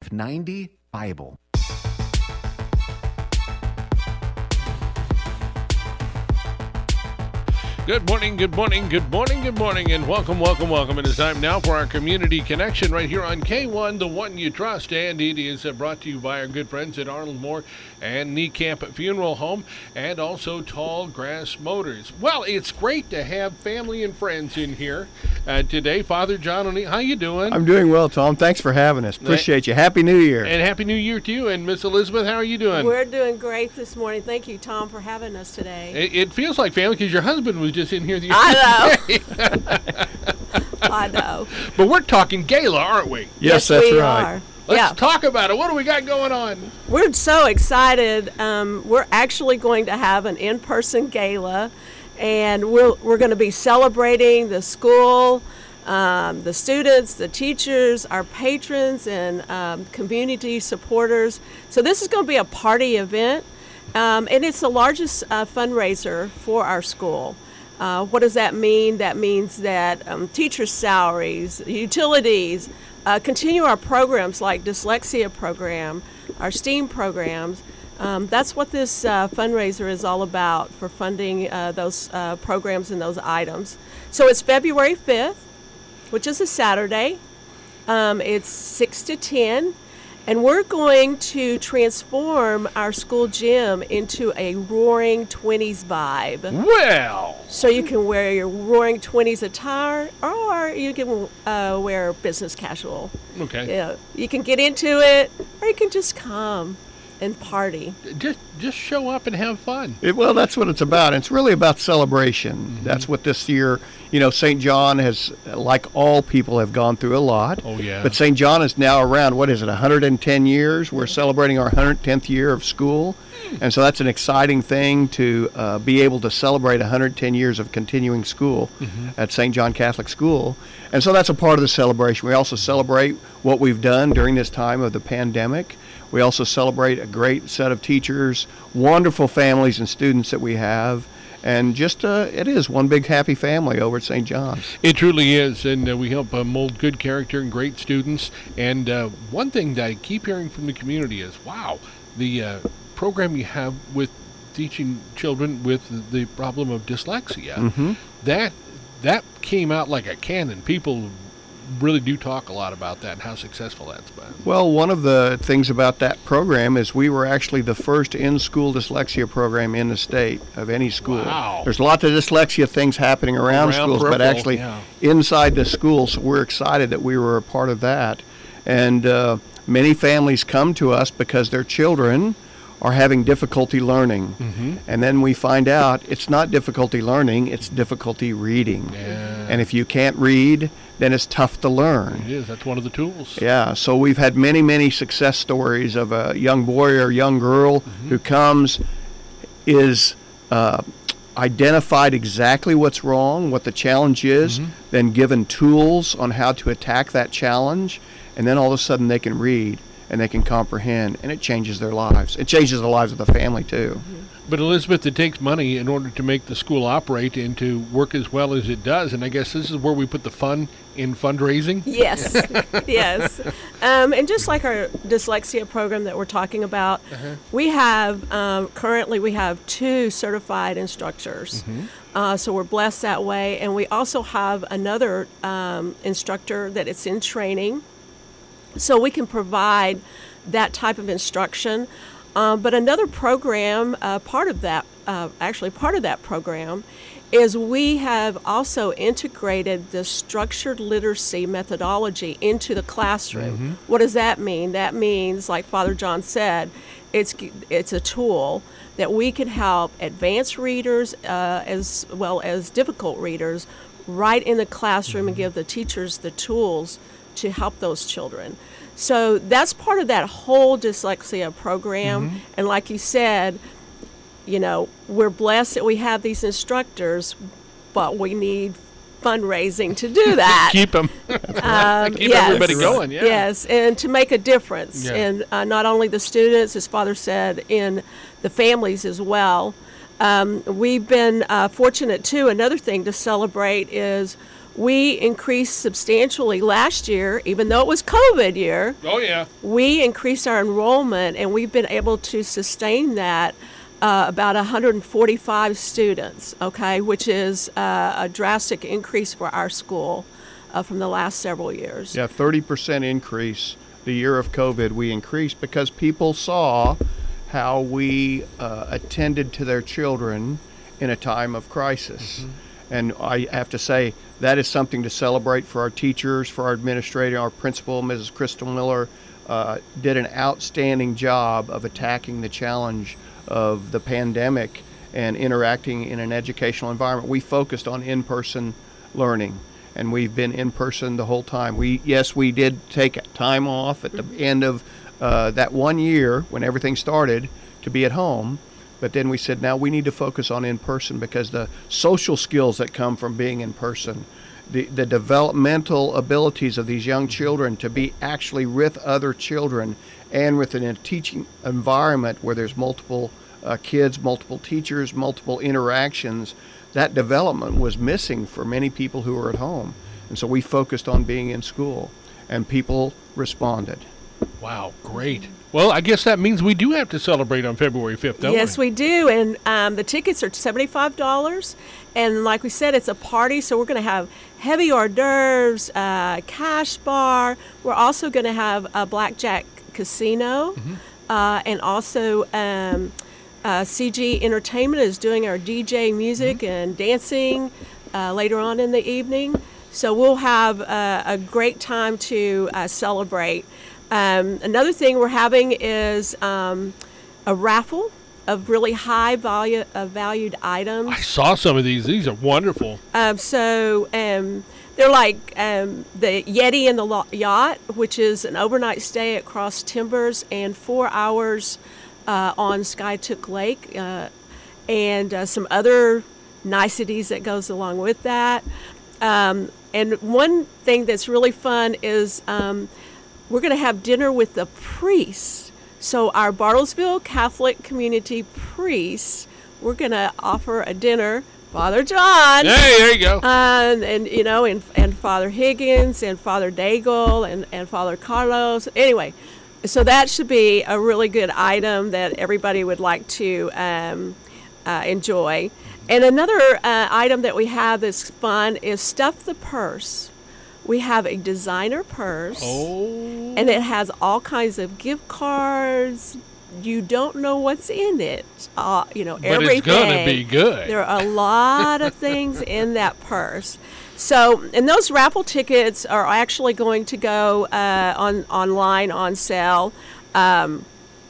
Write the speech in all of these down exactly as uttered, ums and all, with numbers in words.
five nine zero Bible. Good morning, good morning, good morning, good morning, and welcome, welcome, welcome. It is time now for our Community Connection right here on K one, the one you trust, and it is uh, brought to you by our good friends at Arnold Moore and Niekamp Funeral Home, and also Tall Grass Motors. Well, it's great to have family and friends in here uh, today. Father John O'Neill, how you doing? I'm doing well, Tom. Thanks for having us. Appreciate you. Happy New Year. And Happy New Year to you. And Miss Elizabeth, how are you doing? We're doing great this morning. Thank you, Tom, for having us today. It, it feels like family because your husband was just in here the I other day. I know. But we're talking gala, aren't we? Yes, yes that's we right. Are. Let's yeah. talk about it. What do we got going on? We're so excited. Um, we're actually going to have an in-person gala, and we're, we're going to be celebrating the school, um, the students, the teachers, our patrons, and um, community supporters. So this is going to be a party event, um, and it's the largest uh, fundraiser for our school. Uh, what does that mean? That means that um, teachers' salaries, utilities, uh, continue our programs like dyslexia program, our STEAM programs. Um, that's what this uh, fundraiser is all about, for funding uh, those uh, programs and those items. So it's February fifth, which is a Saturday. Um, it's six to ten. And we're going to transform our school gym into a Roaring Twenties vibe. Well. So you can wear your Roaring Twenties attire, or you can uh, wear business casual. Okay. You know, you can get into it, or you can just come and party. Just just show up and have fun. It, well, that's what it's about. It's really about celebration. Mm-hmm. That's what this year, you know, Saint John has, like all people, have gone through a lot. Oh, yeah. But Saint John is now around, what is it, one hundred ten years? We're celebrating our one hundred tenth year of school. And so that's an exciting thing to uh, be able to celebrate one hundred ten years of continuing school mm-hmm. at Saint John Catholic School. And so that's a part of the celebration. We also celebrate what we've done during this time of the pandemic. We also celebrate a great set of teachers, wonderful families and students that we have, and just uh, it is one big happy family over at Saint John's. It truly is, and uh, we help uh, mold good character and great students. And uh, one thing that I keep hearing from the community is, wow, the uh, program you have with teaching children with the problem of dyslexia, mm-hmm. that that came out like a cannon. People really do talk a lot about that and how successful that's been. Well, one of the things about that program is we were actually the first in-school dyslexia program in the state of any school. Wow. There's lots of dyslexia things happening around, around schools, but actually yeah. inside the school, so we're excited that we were a part of that. And uh, many families come to us because their children are having difficulty learning. Mm-hmm. And then we find out it's not difficulty learning, it's difficulty reading. Yeah. And if you can't read, then it's tough to learn. It is. That's one of the tools. Yeah, so we've had many, many success stories of a young boy or young girl mm-hmm. who comes, is uh, identified exactly what's wrong, what the challenge is, mm-hmm. then given tools on how to attack that challenge, and then all of a sudden they can read and they can comprehend, and it changes their lives. It changes the lives of the family, too. Mm-hmm. But, Elizabeth, it takes money in order to make the school operate and to work as well as it does, and I guess this is where we put the fun in fundraising? Yes, yes. Um, and just like our dyslexia program that we're talking about, uh-huh. we have, um, currently we have two certified instructors. Mm-hmm. Uh, so we're blessed that way, and we also have another um, instructor that is in training. So we can provide that type of instruction. Um, but another program, uh, part of that, uh, actually part of that program, is we have also integrated the structured literacy methodology into the classroom. Mm-hmm. What does that mean? That means, like Father John said, it's it's a tool that we can help advanced readers uh, as well as difficult readers right in the classroom, mm-hmm. and give the teachers the tools to help those children. So that's part of that whole dyslexia program. Mm-hmm. And like you said, you know, we're blessed that we have these instructors, but we need fundraising to do that. Keep them. um, Keep yes, everybody going, yeah. Yes, and to make a difference Yeah. in uh, not only the students, as Father said, in the families as well. Um, we've been uh, fortunate, too. Another thing to celebrate is we increased substantially last year, even though it was COVID year. Oh, yeah. We increased our enrollment, and we've been able to sustain that uh, about one hundred forty-five students, okay, which is uh, a drastic increase for our school uh, from the last several years. Yeah, thirty percent increase. The year of COVID, we increased because people saw how we uh, attended to their children in a time of crisis. Mm-hmm. And I have to say, that is something to celebrate for our teachers, for our administrator. Our principal, Missus Crystal Miller, uh, did an outstanding job of attacking the challenge of the pandemic and interacting in an educational environment. We focused on in-person learning, and we've been in person the whole time. We yes, we did take time off at the end of uh, that one year when everything started to be at home. But then we said, now we need to focus on in person, because the social skills that come from being in person, the, the developmental abilities of these young children to be actually with other children and within a teaching environment where there's multiple uh, kids, multiple teachers, multiple interactions, that development was missing for many people who were at home. And so we focused on being in school, and people responded. Wow, great. Well, I guess that means we do have to celebrate on February fifth, don't yes, we? we do. And um, the tickets are seventy-five dollars. And like we said, it's a party, so we're going to have heavy hors d'oeuvres, uh, cash bar. We're also going to have a blackjack casino. Mm-hmm. uh, and also um, uh, C G Entertainment is doing our D J music mm-hmm. and dancing uh, later on in the evening. So we'll have uh, a great time to uh, celebrate. Um, another thing we're having is um, a raffle of really high value, uh, valued items. I saw some of these. These are wonderful. Um, so um, they're like um, the Yeti and the Lo- Yacht, which is an overnight stay at Cross Timbers and four hours uh, on Skytook Lake, uh, and uh, some other niceties that goes along with that. Um, and one thing that's really fun is um, we're going to have dinner with the priests. So our Bartlesville Catholic community priests, we're going to offer a dinner. Father John. Hey, there you go. And, and you know, and, and Father Higgins and Father Daigle and, and Father Carlos. Anyway, so that should be a really good item that everybody would like to um, uh, enjoy. And another uh, item that we have that's fun is Stuff the Purse. We have a designer purse, oh. and it has all kinds of gift cards. You don't know what's in it. Uh, you know, but everything. It's gonna be good. There are a lot of things in that purse. So, and those raffle tickets are actually going to go uh, on online on sale, um,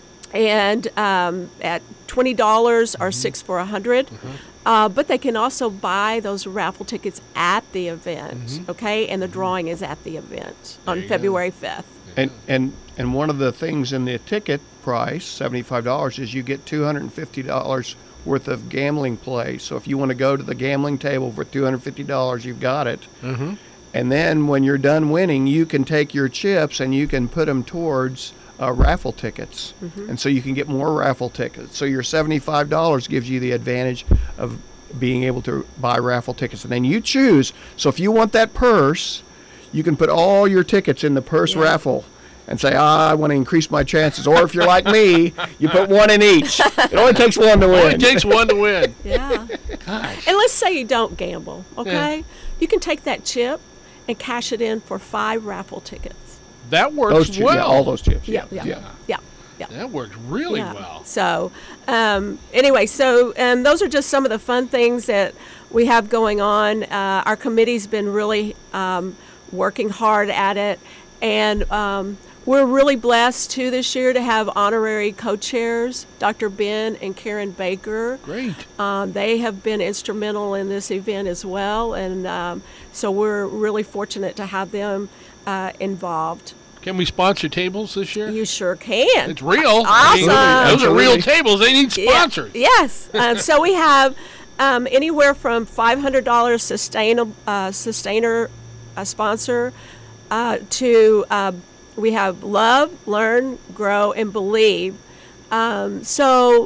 and um, at twenty dollars or mm-hmm. six for a hundred. Mm-hmm. Uh, but they can also buy those raffle tickets at the event, mm-hmm. okay? And the drawing is at the event on February fifth. And and and one of the things in the ticket price, seventy-five dollars, is you get two hundred fifty dollars worth of gambling play. So if you want to go to the gambling table for two hundred fifty dollars, you've got it. Mm-hmm. And then when you're done winning, you can take your chips and you can put them towards uh, raffle tickets. Mm-hmm. And so you can get more raffle tickets. So your seventy-five dollars gives you the advantage of being able to buy raffle tickets. And then you choose. So if you want that purse, you can put all your tickets in the purse yeah. raffle and say, ah, I want to increase my chances. Or if you're like me, you put one in each. It only takes one to win. It only takes one to win. Yeah. Gosh. And let's say you don't gamble, okay? Yeah. You can take that chip and cash it in for five raffle tickets. That works those chips, well. Yeah, all those chips. Yeah, Yeah. yeah, yeah. yeah. yeah. That works really yeah. well. So, um, anyway, so um, those are just some of the fun things that we have going on. Uh, our committee's been really um, working hard at it, and um, we're really blessed too this year to have honorary co-chairs, Doctor Ben and Karen Baker. Great. Um, they have been instrumental in this event as well, and um, so we're really fortunate to have them uh, involved. Can we sponsor tables this year? You sure can. It's real. Awesome. I mean, those Absolutely. are real tables. They need sponsors. Yeah. Yes. um, so we have um, anywhere from five hundred dollars sustainable uh, sustainer uh, sponsor uh, to uh, we have Love, Learn, Grow, and Believe. Um, so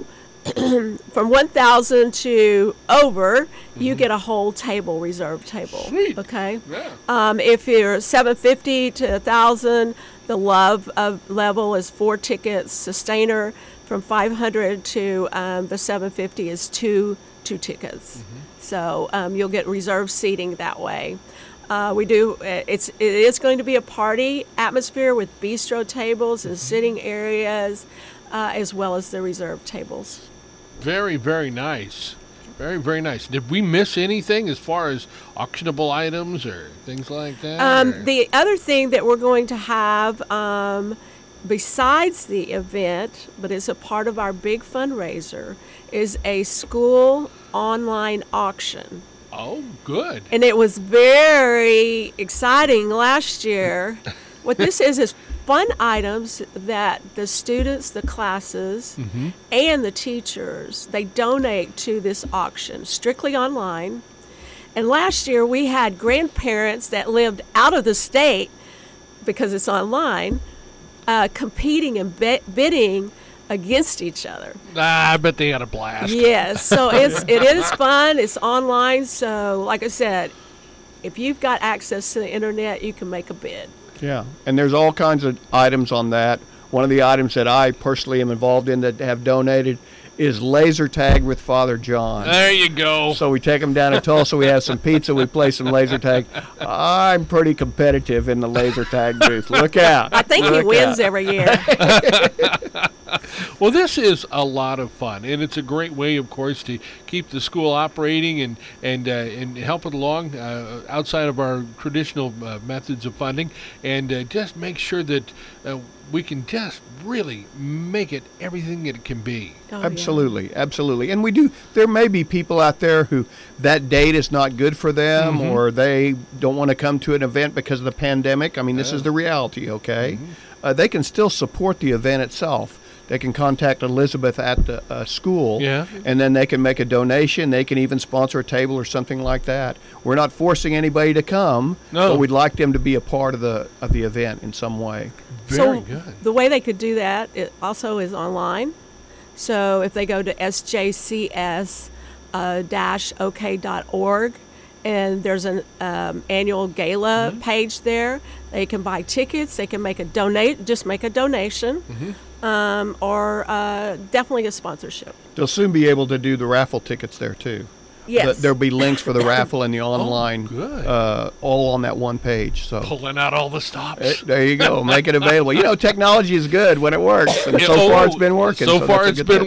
from one thousand to over, you get a whole table, reserved table. Sweet. Okay. Yeah. Um, if you're seven fifty to one thousand, the love of level is four tickets. Sustainer from five hundred to um, the seven fifty is two two tickets. Mm-hmm. So um, you'll get reserved seating that way. Uh, we do. It's it is going to be a party atmosphere with bistro tables and sitting areas, uh, as well as the reserved tables. Very, very nice. Very, very nice. Did we miss anything as far as auctionable items or things like that? or- Um, the other thing that we're going to have, um, besides the event, but it's a part of our big fundraiser, is a school online auction. oh, good. And it was very exciting last year. What this is is fun items that the students, the classes, and the teachers, they donate to this auction, strictly online. And last year we had grandparents that lived out of the state, because it's online, uh, competing and bid- bidding against each other. Ah, I bet they had a blast. Yes, so it's it is fun. It's online, so like I said, if you've got access to the internet, you can make a bid. Yeah, and there's all kinds of items on that. One of the items that I personally am involved in that have donated is laser tag with Father John. There you go. So we take them down to Tulsa. We have some pizza. We play some laser tag. I'm pretty competitive in the laser tag booth. Look out! I think he Look wins out. every year. Well, this is a lot of fun, and it's a great way, of course, to keep the school operating and and uh, and help it along uh, outside of our traditional uh, methods of funding, and uh, just make sure that uh, we can just really make it everything that it can be. Oh, yeah. Absolutely, absolutely. And we do, there may be people out there who that date is not good for them, Mhm. or they don't want to come to an event because of the pandemic. I mean, this Yeah. is the reality, okay? Mhm. Uh, they can still support the event itself. They can contact Elizabeth at the uh, school, Yeah. and then they can make a donation. They can even sponsor a table or something like that. We're not forcing anybody to come, No. but we'd like them to be a part of the of the event in some way. Very so good. the way they could do that, it also is online. So if they go to S J C S dash O K dot org, and there's an um, annual gala Mm-hmm. page there, they can buy tickets. They can make a donate, just make a donation, Mm-hmm. um, or uh, definitely a sponsorship. They'll soon be able to do the raffle tickets there too. Yes. The- there'll be links for the raffle and the online, good. uh, all on that one page. So Pulling out all the stops. eh, there you go. Make it available. You know, technology is good when it works, and Yeah, so far oh, it's been working. So, far that's it's a good been tip.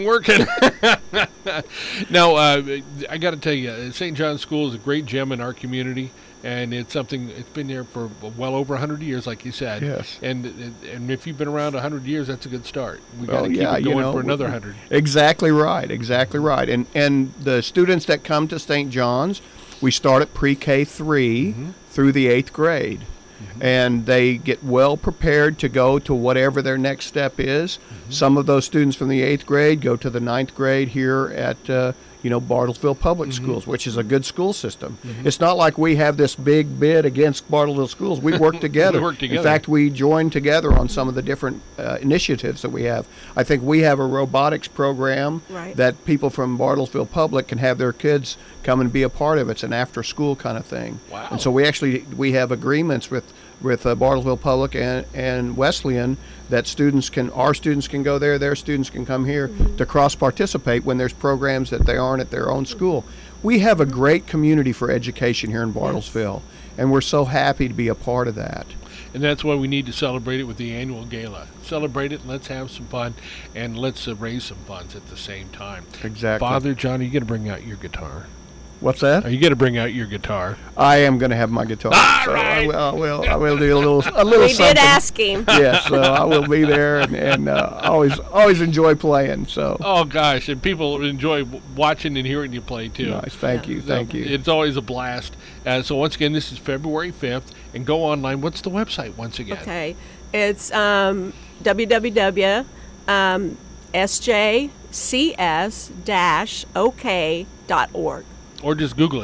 working. Now, uh, I got to tell you, Saint John's School is a great gem in our community, and it's something, it's been there for well over one hundred years, like you said. Yes. And and if you've been around one hundred years, that's a good start. We got Well, to keep yeah, it you going know, for another we- one hundred. Exactly right. Exactly right. And and the students that come to Saint John's, we start at pre-K three Mm-hmm. through the eighth grade. And they get well prepared to go to whatever their next step is. Mm-hmm. Some of those students from the eighth grade go to the ninth grade here at uh, you know Bartlesville Public Mm-hmm. Schools, which is a good school system. It's not like we have this big bid against Bartlesville schools. We work together. work together. In fact, we join together on some of the different uh, initiatives that we have. I think we have a robotics program Right. that people from Bartlesville Public can have their kids come and be a part of. It's an after-school kind of thing. Wow. And so we actually we have agreements with with uh, Bartlesville Public and, and Wesleyan that students can our students can go there, their students can come here to cross participate when there's programs that they aren't at their own school. We have a great community for education here in Bartlesville, and we're so happy to be a part of that. And that's why we need to celebrate it with the annual gala. Celebrate it, let's have some fun, and let's uh, raise some funds at the same time. Exactly. Father John, are you going to bring out your guitar? What's that? Are you going to bring out your guitar? I am going to have my guitar, All so I right. will, I will. I will do a little, a little We something. did ask him. Yes, so I will be there, and, and uh, always, always enjoy playing. So Oh gosh, and people enjoy w- watching and hearing you play too. nice, thank Yeah. you, So thank you. It's always a blast. Uh, so once again, this is February fifth, and go online. What's the website once again? Okay, it's um, w w w dot s j c s dash o k dot org. Or just Google it.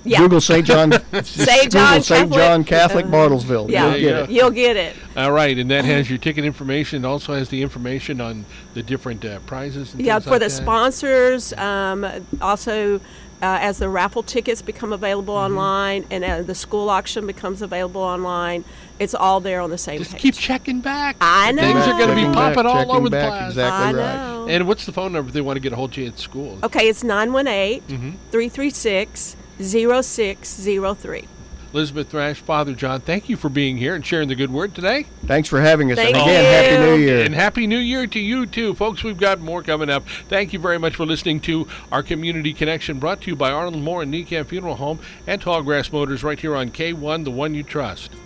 Yeah. Google Saint John. Saint John Google Saint Catholic. John Catholic Uh, Bartlesville. Yeah, You'll There you get go. it. You'll get it. All right, and that has your ticket information. Also has the information on the different uh, prizes. And Yeah, things for like the that. sponsors, um, also uh, as the raffle tickets become available Mm-hmm. online and uh, the school auction becomes available online, it's all there on the same Just page. keep checking back. I know. Things are going to be Checking back, popping all checking over the back, place. exactly I right. know. And what's the phone number if they want to get a hold of you at school? Okay, it's nine one eight, Mm-hmm. three three six, zero six zero three. Elizabeth Thrash, Father John, thank you for being here and sharing the good word today. Thanks for having us. Thank and again, you. Happy New Year. And Happy New Year to you, too. Folks, we've got more coming up. Thank you very much for listening to our Community Connection, brought to you by Arnold Moore and Niekamp Funeral Home and Tallgrass Motors right here on K one, the one you trust.